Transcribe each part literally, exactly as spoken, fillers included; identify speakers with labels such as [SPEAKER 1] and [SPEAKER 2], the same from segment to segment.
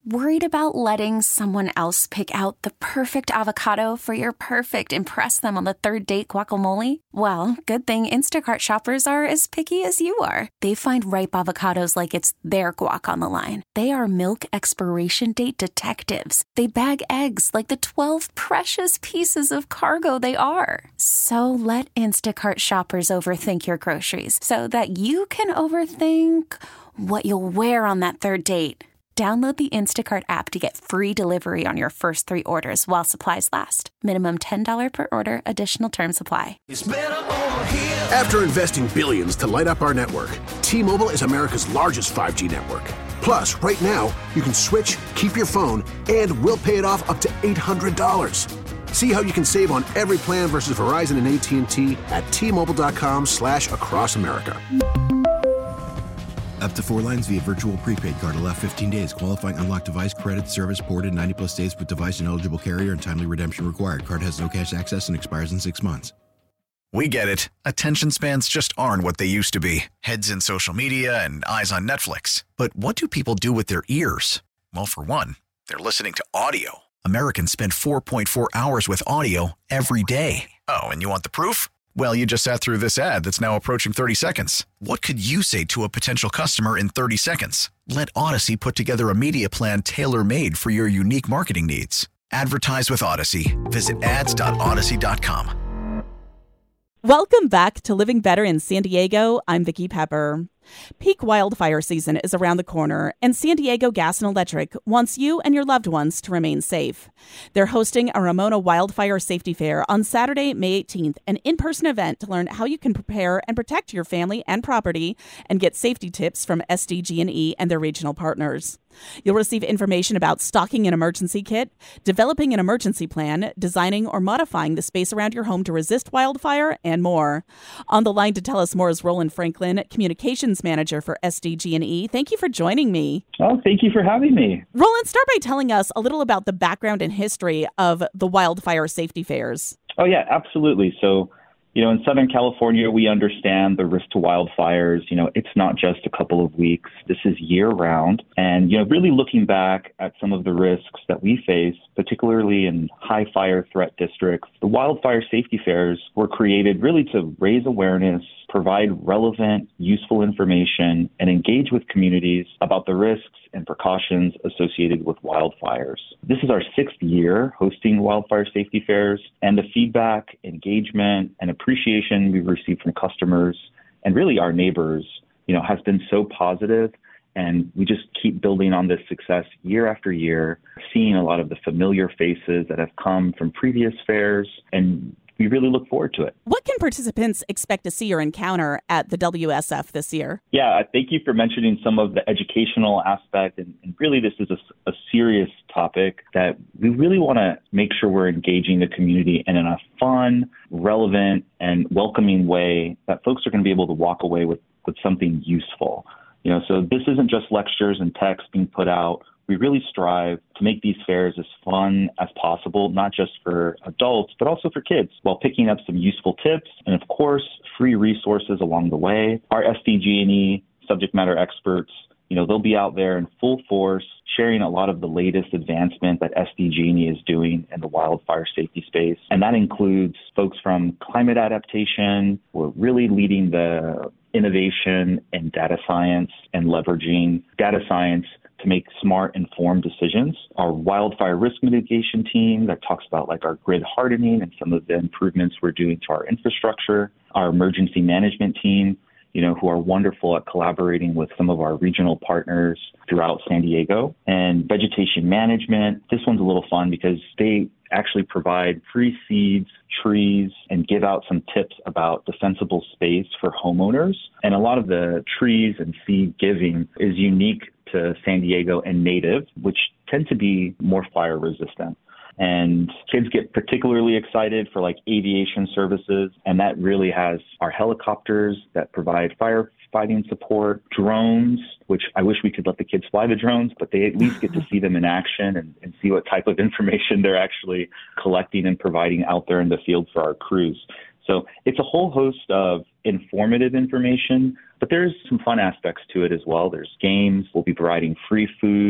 [SPEAKER 1] Worried about letting someone else pick out the perfect avocado for your perfect impress them on the third date guacamole? Well, good thing Instacart shoppers are as picky as you are. They find ripe avocados like it's their guac on the line. They are milk expiration date detectives. They bag eggs like the twelve precious pieces of cargo they are. So let Instacart shoppers overthink your groceries so that you can overthink what you'll wear on that third date. Download the Instacart app to get free delivery on your first three orders while supplies last. Minimum ten dollars per order. Additional terms apply.
[SPEAKER 2] After investing billions to light up our network, T-Mobile is America's largest five G network. Plus, right now, you can switch, keep your phone, and we'll pay it off up to eight hundred dollars. See how you can save on every plan versus Verizon and A T and T at T-Mobile.com slash across America.
[SPEAKER 3] Up to four lines via virtual prepaid card. Allow fifteen days. Qualifying unlocked device credit service ported ninety plus days with device and eligible carrier and timely redemption required. Card has no cash access and expires in six months.
[SPEAKER 4] We get it. Attention spans just aren't what they used to be. Heads in social media and eyes on Netflix. But what do people do with their ears? Well, for one, they're listening to audio. Americans spend four point four hours with audio every day. Oh, and you want the proof? Well, you just sat through this ad that's now approaching thirty seconds. What could you say to a potential customer in thirty seconds? Let Odyssey put together a media plan tailor-made for your unique marketing needs. Advertise with Odyssey. Visit ads dot odyssey dot com.
[SPEAKER 5] Welcome back to Living Better in San Diego. I'm Vicki Pepper. Peak wildfire season is around the corner, and San Diego Gas and Electric wants you and your loved ones to remain safe. They're hosting a Ramona Wildfire Safety Fair on Saturday, May eighteenth, an in-person event to learn how you can prepare and protect your family and property and get safety tips from S D G and E and their regional partners. You'll receive information about stocking an emergency kit, developing an emergency plan, designing or modifying the space around your home to resist wildfire, and more. On the line to tell us more is Roland Franklin, Communications Manager for S D G and E. Thank you for joining me.
[SPEAKER 6] Oh, thank you for having me.
[SPEAKER 5] Roland, start by telling us a little about the background and history of the wildfire safety fairs.
[SPEAKER 6] Oh, yeah, absolutely. So, you know, in Southern California, we understand the risk to wildfires. You know, it's not just a couple of weeks. This is year round. And, you know, really looking back at some of the risks that we face, particularly in high fire threat districts, the wildfire safety fairs were created really to raise awareness, provide relevant, useful information, and engage with communities about the risks and precautions associated with wildfires. This is our sixth year hosting wildfire safety fairs, and the feedback, engagement, and appreciation we've received from customers and really our neighbors, you know, has been so positive. And we just keep building on this success year after year, seeing a lot of the familiar faces that have come from previous fairs, and we really look forward to it.
[SPEAKER 5] What can participants expect to see or encounter at the W S F this year?
[SPEAKER 6] Yeah, thank you for mentioning some of the educational aspect. And, and really, this is a, a serious topic that we really want to make sure we're engaging the community in a fun, relevant, and welcoming way that folks are going to be able to walk away with, with something useful. You know, so this isn't just lectures and text being put out. We really strive to make these fairs as fun as possible, not just for adults, but also for kids, while picking up some useful tips and, of course, free resources along the way. Our S D G and E subject matter experts, you know, they'll be out there in full force, sharing a lot of the latest advancement that S D G and E is doing in the wildfire safety space. And that includes folks from climate adaptation. We're really leading the innovation in data science and leveraging data science to make smart, informed decisions. Our wildfire risk mitigation team that talks about like our grid hardening and some of the improvements we're doing to our infrastructure. Our emergency management team, you know, who are wonderful at collaborating with some of our regional partners throughout San Diego. And vegetation management, this one's a little fun because they actually provide free seeds, trees, and give out some tips about defensible space for homeowners. And a lot of the trees and seed giving is unique to San Diego and native, which tend to be more fire resistant. And kids get particularly excited for like aviation services, and that really has our helicopters that provide firefighting support, drones, which I wish we could let the kids fly the drones, but they at least get to see them in action and, and see what type of information they're actually collecting and providing out there in the field for our crews. So it's a whole host of informative information, but there's some fun aspects to it as well. There's games. We'll be providing free food,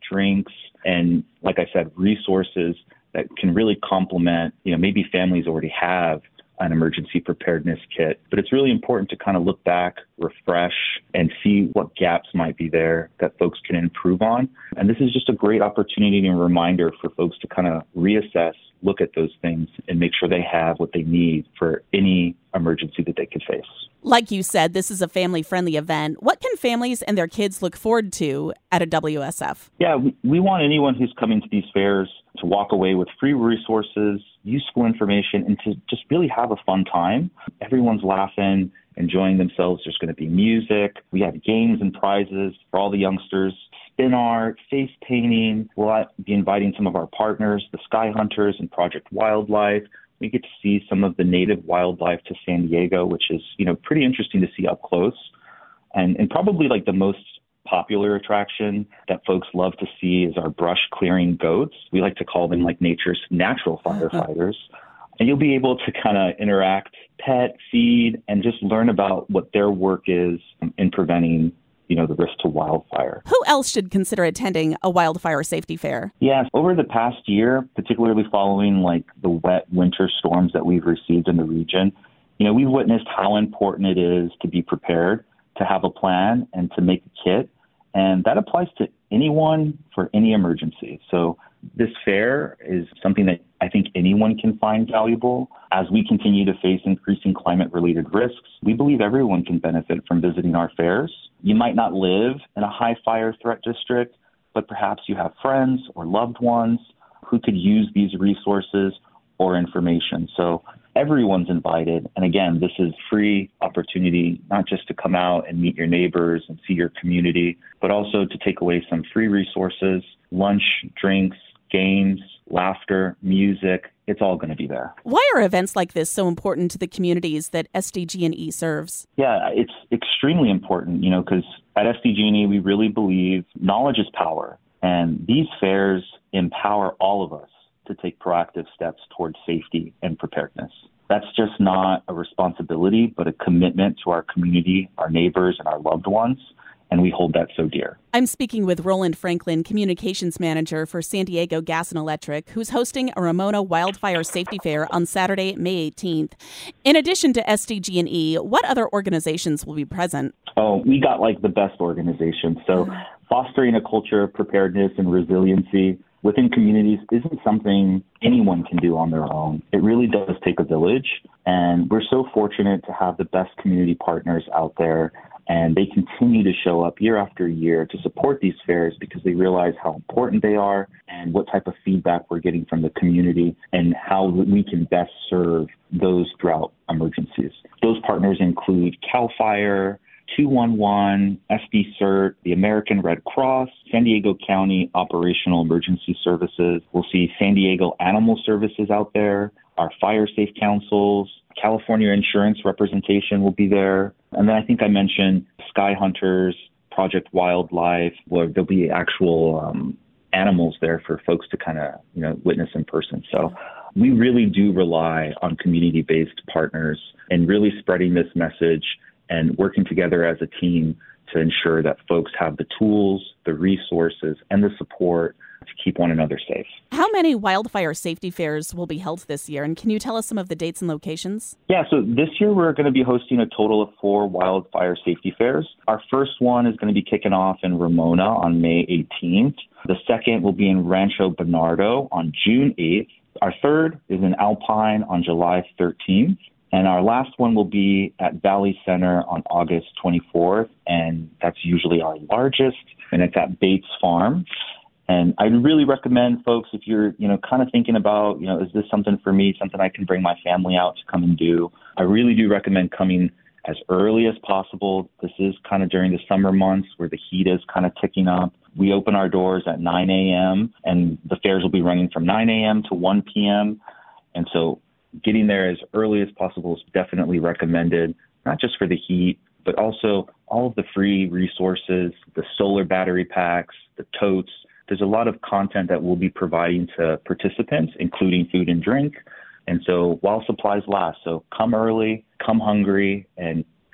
[SPEAKER 6] drinks, and like I said, resources that can really complement, you know, maybe families already have an emergency preparedness kit. But it's really important to kind of look back, refresh, and see what gaps might be there that folks can improve on. And this is just a great opportunity and reminder for folks to kind of reassess, look at those things, and make sure they have what they need for any emergency that they could face.
[SPEAKER 5] Like you said, this is a family-friendly event. What can families and their kids look forward to at a W S F?
[SPEAKER 6] Yeah, we, we want anyone who's coming to these fairs to walk away with free resources, useful information, and to just really have a fun time. Everyone's laughing, enjoying themselves. There's going to be music. We have games and prizes for all the youngsters. Spin art, face painting. We'll be inviting some of our partners, the Sky Hunters and Project Wildlife. We get to see some of the native wildlife to San Diego, which is, you know, pretty interesting to see up close. And, and probably like the most popular attraction that folks love to see is our brush clearing goats. We like to call them like nature's natural firefighters. And you'll be able to kind of interact, pet, feed, and just learn about what their work is in preventing, you know, the risk to wildfire.
[SPEAKER 5] Who else should consider attending a wildfire safety fair?
[SPEAKER 6] Yes, over the past year, particularly following like the wet winter storms that we've received in the region, you know, we've witnessed how important it is to be prepared, to have a plan, and to make a kit. And that applies to anyone for any emergency. So this fair is something that I think anyone can find valuable. As we continue to face increasing climate-related risks, we believe everyone can benefit from visiting our fairs. You might not live in a high fire threat district, but perhaps you have friends or loved ones who could use these resources or information. So everyone's invited. And again, this is free opportunity, not just to come out and meet your neighbors and see your community, but also to take away some free resources, lunch, drinks, games, laughter, music. It's all going to be there.
[SPEAKER 5] Why are events like this so important to the communities that S D G and E serves?
[SPEAKER 6] Yeah, it's extremely important, you know, because at S D G and E, we really believe knowledge is power. And these fairs empower all of us to take proactive steps towards safety and preparedness. That's just not a responsibility, but a commitment to our community, our neighbors, and our loved ones. And we hold that so dear.
[SPEAKER 5] I'm speaking with Roland Franklin, Communications Manager for San Diego Gas and Electric, who's hosting a Ramona Wildfire Safety Fair on Saturday, May eighteenth. In addition to S D G and E, what other organizations will be present?
[SPEAKER 6] Oh, we got like the best organizations. So fostering a culture of preparedness and resiliency within communities isn't something anyone can do on their own. It really does take a village. And we're so fortunate to have the best community partners out there. And they continue to show up year after year to support these fairs because they realize how important they are and what type of feedback we're getting from the community and how we can best serve those drought emergencies. Those partners include CAL FIRE, two one one, S D CERT, the American Red Cross, San Diego County Operational Emergency Services. We'll see San Diego Animal Services out there, our Fire Safe Councils, California Insurance Representation will be there. And then I think I mentioned Sky Hunters, Project Wildlife, where there'll be actual um, animals there for folks to kind of, you know, witness in person. So we really do rely on community-based partners and really spreading this message and working together as a team to ensure that folks have the tools, the resources, and the support to keep one another safe.
[SPEAKER 5] How many wildfire safety fairs will be held this year? And can you tell us some of the dates and locations?
[SPEAKER 6] Yeah, so this year we're going to be hosting a total of four wildfire safety fairs. Our first one is going to be kicking off in Ramona on May eighteenth. The second will be in Rancho Bernardo on June eighth. Our third is in Alpine on July thirteenth. And our last one will be at Valley Center on August twenty-fourth, and that's usually our largest, and it's at Bates Farm. And I really recommend folks, if you're, you know, kind of thinking about, you know, is this something for me, something I can bring my family out to come and do? I really do recommend coming as early as possible. This is kind of during the summer months where the heat is kind of ticking up. We open our doors at nine a.m., and the fairs will be running from nine a.m. to one p.m., and so getting there as early as possible is definitely recommended, not just for the heat, but also all of the free resources, the solar battery packs, the totes. There's a lot of content that we'll be providing to participants, including food and drink. And so while supplies last, so come early, come hungry, and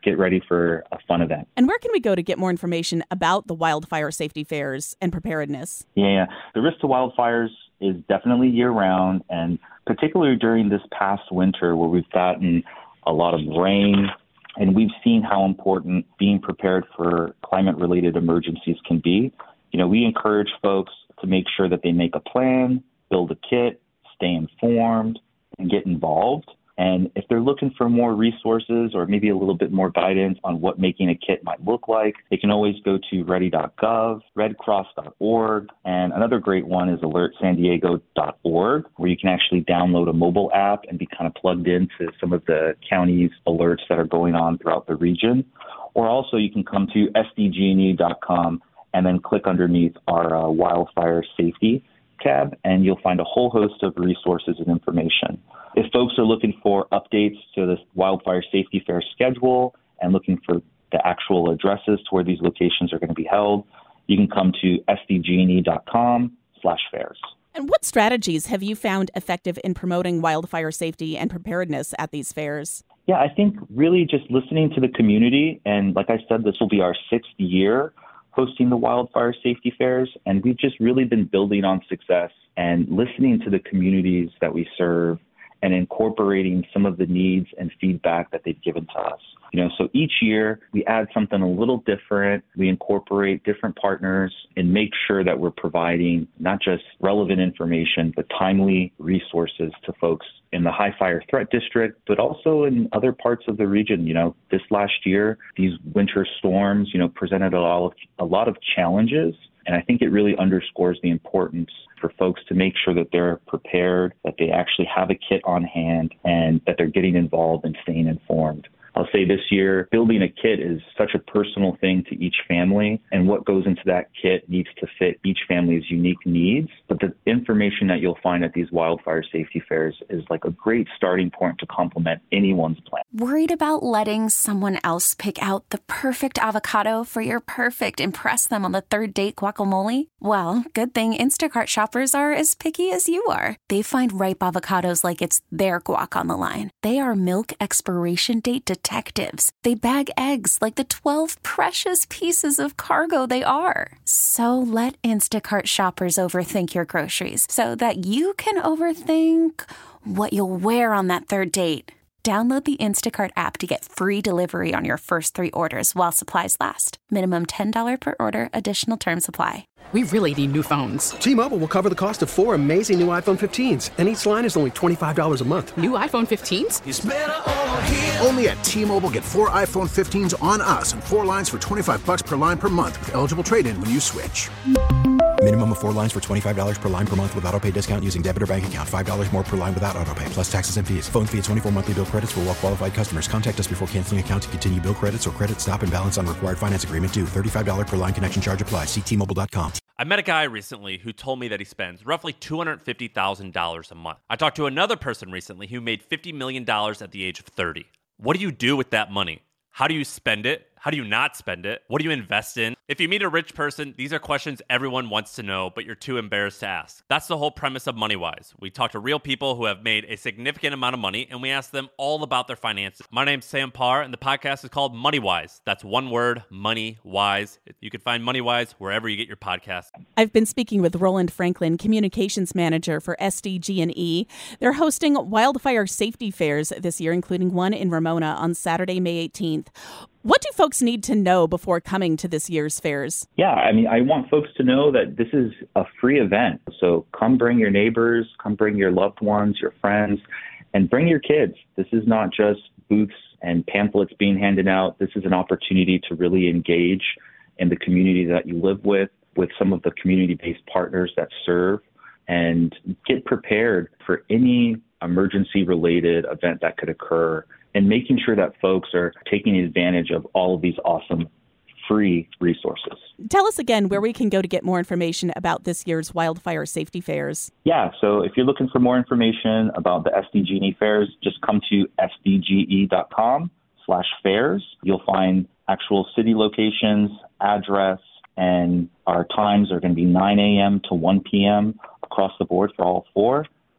[SPEAKER 6] get ready for a fun event.
[SPEAKER 5] And where can we go to get more information about the wildfire safety fairs and preparedness?
[SPEAKER 6] Yeah, the risk to wildfires is definitely year-round, and particularly during this past winter where we've gotten a lot of rain, and we've seen how important being prepared for climate-related emergencies can be. You know, we encourage folks to make sure that they make a plan, build a kit, stay informed, and get involved. And if they're looking for more resources or maybe a little bit more guidance on what making a kit might look like, they can always go to ready dot gov, red cross dot org, and another great one is alert san diego dot org, where you can actually download a mobile app and be kind of plugged into some of the county's alerts that are going on throughout the region. Or also you can come to s d g n e dot com and then click underneath our uh, wildfire safety tab, and you'll find a whole host of resources and information. If folks are looking for updates to this wildfire safety fair schedule and looking for the actual addresses to where these locations are going to be held, you can come to s d g n e dot com slash fairs.
[SPEAKER 5] And what strategies have you found effective in promoting wildfire safety and preparedness at these fairs?
[SPEAKER 6] Yeah, I think really just listening to the community. And like I said, this will be our sixth year hosting the wildfire safety fairs. And we've just really been building on success and listening to the communities that we serve and incorporating some of the needs and feedback that they've given to us. You know, so each year we add something a little different. We incorporate different partners and make sure that we're providing not just relevant information, but timely resources to folks in the high fire threat district, but also in other parts of the region. You know, this last year, these winter storms, you know, presented a lot of, a lot of challenges. And I think it really underscores the importance for folks to make sure that they're prepared, that they actually have a kit on hand, and that they're getting involved and staying informed. I'll say this year, building a kit is such a personal thing to each family, and what goes into that kit needs to fit each family's unique needs. But the information that you'll find at these wildfire safety fairs is like a great starting point to complement anyone's plan.
[SPEAKER 1] Worried about letting someone else pick out the perfect avocado for your perfect impress them on the third date guacamole? Well, good thing Instacart shoppers are as picky as you are. They find ripe avocados like it's their guac on the line. They are milk expiration date detectives. They bag eggs like the twelve precious pieces of cargo they are. So let Instacart shoppers overthink your groceries so that you can overthink what you'll wear on that third date. Download the Instacart app to get free delivery on your first three orders while supplies last. Minimum ten dollars per order. Additional terms apply.
[SPEAKER 7] We really need new phones.
[SPEAKER 8] T-Mobile will cover the cost of four amazing new iPhone fifteens, and each line is only twenty-five dollars a month.
[SPEAKER 7] New iPhone fifteens?
[SPEAKER 2] It's better over here. Only at T-Mobile, get four iPhone fifteens on us and four lines for twenty-five dollars per line per month with eligible trade-in when you switch.
[SPEAKER 3] Minimum of four lines for twenty-five dollars per line per month with autopay discount using debit or bank account. five dollars more per line without autopay, plus taxes and fees. Phone fee at twenty-four monthly bill credits for well-qualified customers. Contact us before canceling account to continue bill credits or credit stop and balance on required finance agreement due. thirty-five dollars per line connection charge applies. See T Mobile dot com.
[SPEAKER 9] I met a guy recently who told me that he spends roughly two hundred fifty thousand dollars a month. I talked to another person recently who made fifty million dollars at the age of thirty. What do you do with that money? How do you spend it? How do you not spend it? What do you invest in? If you meet a rich person, these are questions everyone wants to know, but you're too embarrassed to ask. That's the whole premise of MoneyWise. We talk to real people who have made a significant amount of money, and we ask them all about their finances. My name's Sam Parr, and the podcast is called MoneyWise. That's one word, MoneyWise. You can find MoneyWise wherever you get your podcasts.
[SPEAKER 5] I've been speaking with Roland Franklin, Communications Manager for S D G and E. They're hosting wildfire safety fairs this year, including one in Ramona on Saturday, May eighteenth. What do folks need to know before coming to this year's fairs?
[SPEAKER 6] Yeah, I mean, I want folks to know that this is a free event. So come bring your neighbors, come bring your loved ones, your friends, and bring your kids. This is not just booths and pamphlets being handed out. This is an opportunity to really engage in the community that you live with, with some of the community-based partners that serve, and get prepared for any emergency-related event that could occur, and making sure that folks are taking advantage of all of these awesome free resources.
[SPEAKER 5] Tell us again where we can go to get more information about this year's wildfire safety fairs.
[SPEAKER 6] Yeah, so if you're looking for more information about the S D G and E fairs, just come to S D G E dot com slash fairs. You'll find actual city locations, address, and our times are going to be nine a.m. to one p.m. across the board for all four.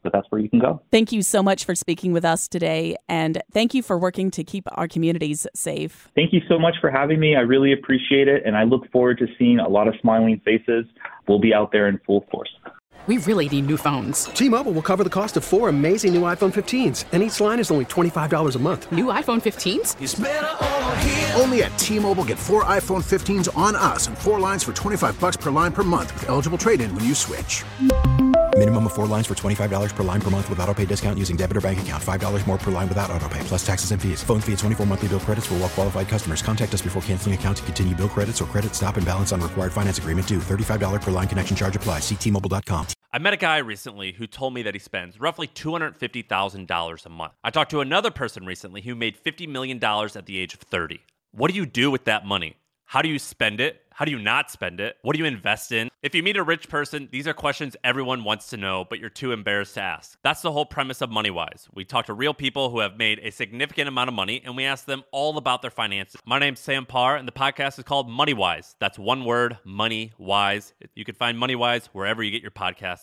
[SPEAKER 6] but that's where you can go.
[SPEAKER 5] Thank you so much for speaking with us today, and thank you for working to keep our communities safe.
[SPEAKER 6] Thank you so much for having me. I really appreciate it, and I look forward to seeing a lot of smiling faces. We'll be out there in full force.
[SPEAKER 7] We really need new phones.
[SPEAKER 8] T-Mobile will cover the cost of four amazing new iPhone fifteens, and each line is only twenty-five dollars a month.
[SPEAKER 7] New iPhone fifteens?
[SPEAKER 2] It's better over here. Only at T-Mobile, get four iPhone fifteens on us and four lines for twenty-five dollars per line per month with eligible trade-in when you switch.
[SPEAKER 3] Minimum of four lines for twenty-five dollars per line per month with autopay discount using debit or bank account. five dollars more per line without autopay, plus taxes and fees. Phone fee at twenty-four monthly bill credits for well-qualified customers. Contact us before canceling account to continue bill credits or credit stop and balance on required finance agreement due. thirty-five dollars per line connection charge applies. See T Mobile dot com.
[SPEAKER 9] I met a guy recently who told me that he spends roughly two hundred fifty thousand dollars a month. I talked to another person recently who made fifty million dollars at the age of thirty. What do you do with that money? How do you spend it? How do you not spend it? What do you invest in? If you meet a rich person, these are questions everyone wants to know, but you're too embarrassed to ask. That's the whole premise of MoneyWise. We talk to real people who have made a significant amount of money, and we ask them all about their finances. My name's Sam Parr, and the podcast is called MoneyWise. That's one word, MoneyWise. You can find MoneyWise wherever you get your podcasts.